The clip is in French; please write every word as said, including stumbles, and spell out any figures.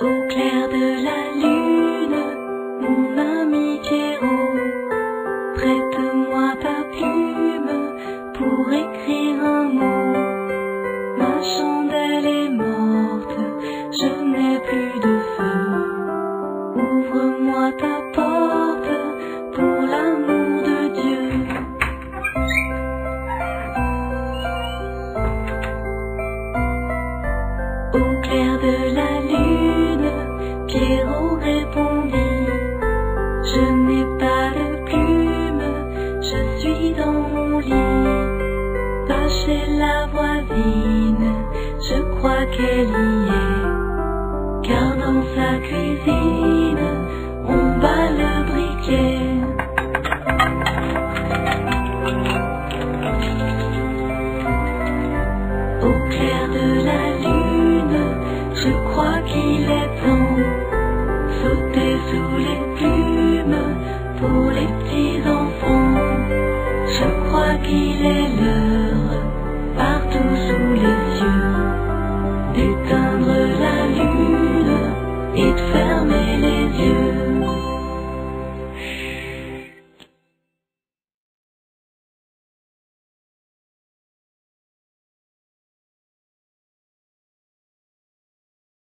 Au clair de la lune, mon ami Pierrot, prête-moi ta plume pour écrire un mot. Ma chandelle est morte, je n'ai plus de feu. Ouvre-moi ta porte pour l'amour de Dieu. Au clair de la lune, Pierrot répondit: je n'ai pas de plume, je suis dans mon lit. Va chez la voisine, je crois qu'elle y est.